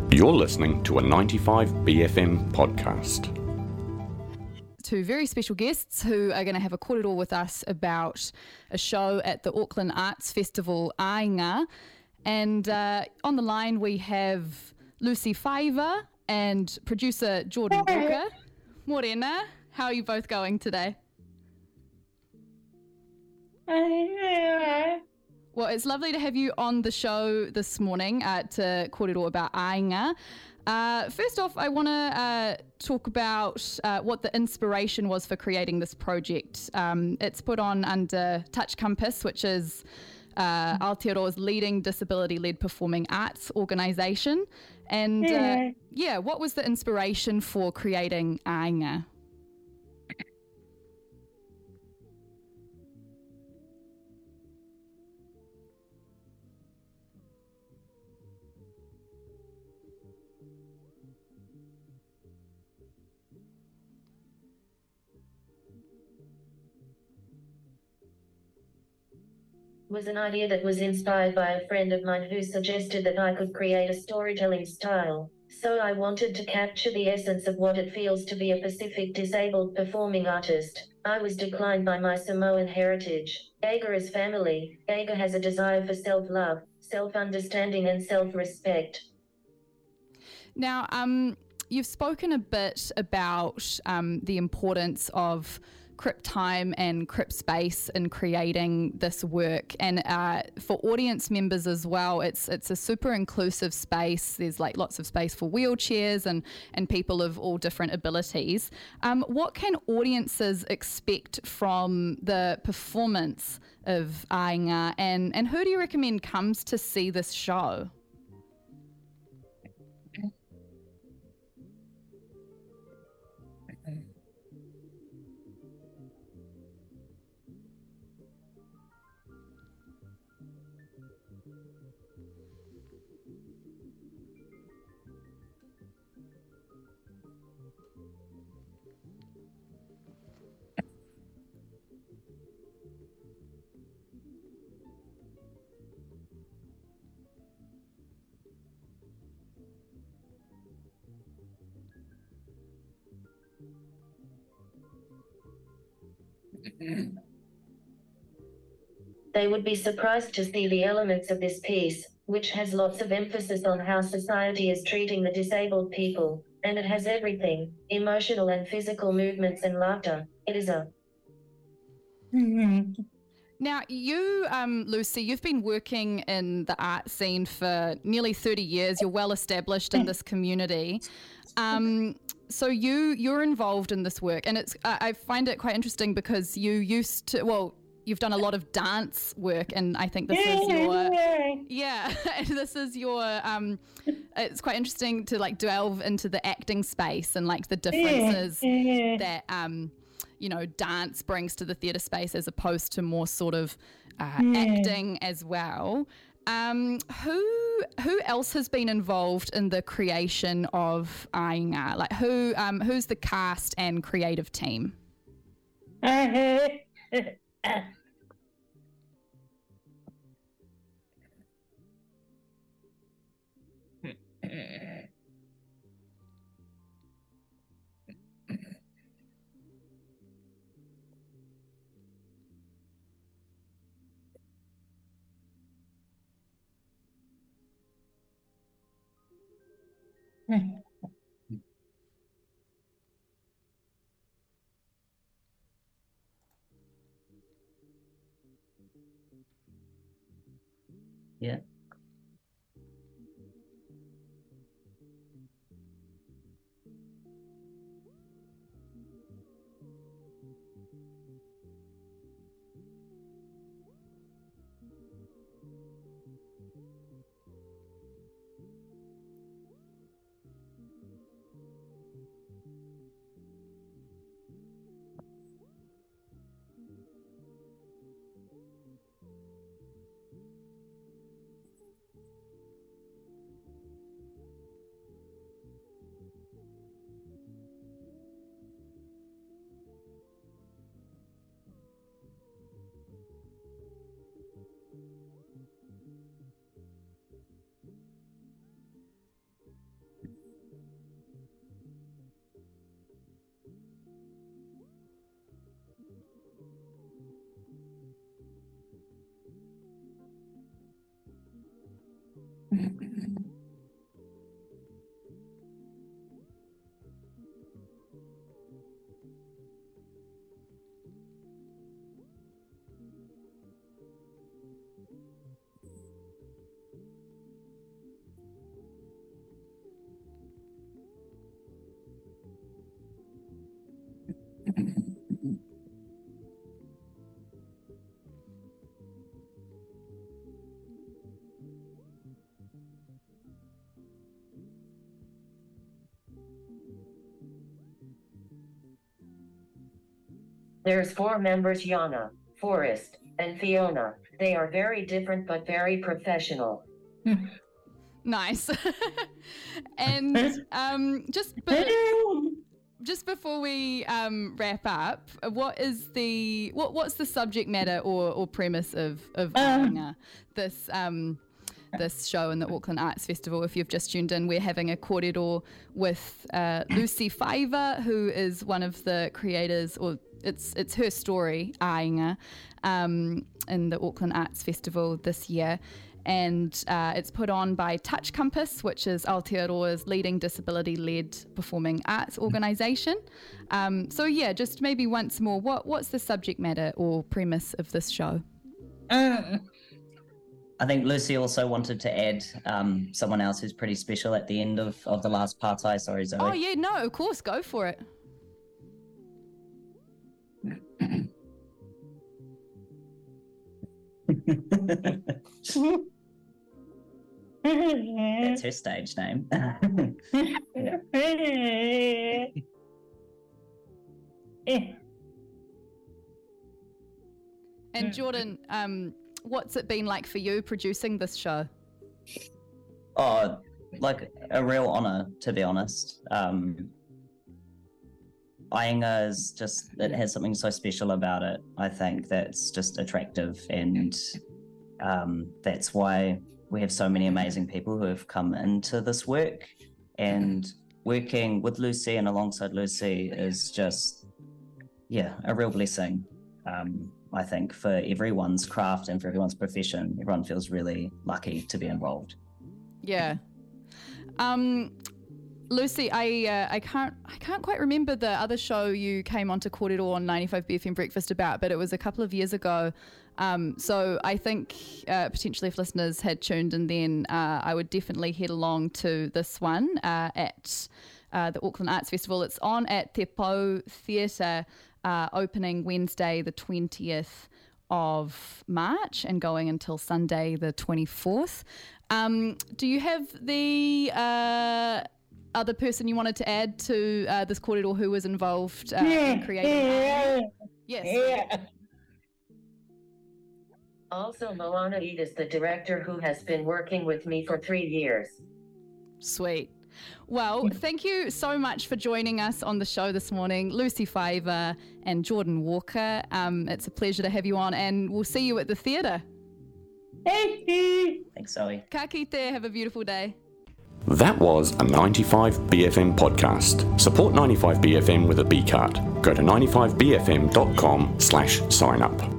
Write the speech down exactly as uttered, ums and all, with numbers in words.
You're listening to a ninety-five B F M podcast. Two very special guests who are going to have a kōrero with us about a show at the Auckland Arts Festival, Ainga. And uh, on the line we have Lucy Favour and producer Jordan Walker. Morena, how are you both going today? Well, it's lovely to have you on the show this morning uh, to kōrero about Ainga. Uh, first off, I want to uh, talk about uh, what the inspiration was for creating this project. Um, it's put on under Touch Compass, which is uh, Aotearoa's leading disability-led performing arts organisation. And uh, yeah, what was the inspiration for creating Ainga? Was an idea that was inspired by a friend of mine who suggested that I could create a storytelling style. So I wanted to capture the essence of what it feels to be a Pacific disabled performing artist. I was declined by my Samoan heritage. Aiga is family. Aiga has a desire for self-love, self-understanding and self-respect. Now, um, you've spoken a bit about um, the importance of Crip time and Crip space in creating this work, and uh, for audience members as well, it's it's a super inclusive space. There's like lots of space for wheelchairs and and people of all different abilities. Um, what can audiences expect from the performance of Ainga, and and who do you recommend comes to see this show? They would be surprised to see the elements of this piece, which has lots of emphasis on how society is treating the disabled people, and it has everything, emotional and physical movements and laughter. It is a... Now, you, um, Lucy, you've been working in the art scene for nearly thirty years. You're well established in this community. Um, so you, you're involved in this work, and it's I I find it quite interesting because you used to, well, you've done a lot of dance work, and I think this is your, yeah, this is your, um, it's quite interesting to like delve into the acting space and like the differences that, um, you know, dance brings to the theatre space as opposed to more sort of uh, acting as well. Um, who who else has been involved in the creation of Ainga? Like who um, who's the cast and creative team? Yeah. There's four members, Yana, Forrest, and Fiona. They are very different but very professional. Nice. And um, just be- just before we um, wrap up, what is the what what's the subject matter or, or premise of of um, this um, this show in the Auckland Arts Festival? If you've just tuned in, we're having a kōrero with uh, Lucy Fiver, who is one of the creators, or it's it's her story, Ainga, um, in the Auckland Arts Festival this year. And uh, it's put on by Touch Compass, which is Aotearoa's leading disability-led performing arts organisation. Um, so yeah, just maybe once more, what what's the subject matter or premise of this show? I think Lucy also wanted to add um, someone else who's pretty special at the end of, of the last partai. Sorry, Zoe. Oh yeah, no, of course, go for it. That's her stage name. And Jordan, um, what's it been like for you producing this show? Oh, like a real honour, to be honest. Um, Ainga is just, it has something so special about it, I think, that's just attractive, and um, that's why we have so many amazing people who have come into this work, and working with Lucy and alongside Lucy is just, yeah, a real blessing, um, I think, for everyone's craft and for everyone's profession. Everyone feels really lucky to be involved. Yeah. Um, Lucy, I uh, I can't I can't quite remember the other show you came onto kōrero on ninety-five B F M Breakfast about, but it was a couple of years ago. Um, so I think uh, potentially if listeners had tuned in then, uh, I would definitely head along to this one uh, at uh, the Auckland Arts Festival. It's on at Te Pou Theatre, uh, opening Wednesday the twentieth of March and going until Sunday the twenty-fourth. Um, do you have the uh, other person you wanted to add to uh, this kōrero who was involved uh, yeah, in creating yeah, it? Yes. Yeah. Also, Moana Eid is the director who has been working with me for three years. Sweet. Well, thank you so much for joining us on the show this morning, Lucy Fiver and Jordan Walker. Um, it's a pleasure to have you on, and we'll see you at the theatre. Thanks, Zoe. Ka kite, have a beautiful day. That was a ninety-five B F M podcast. Support ninety-five B F M with a B card. Go to ninety-five B F M dot com slash sign up.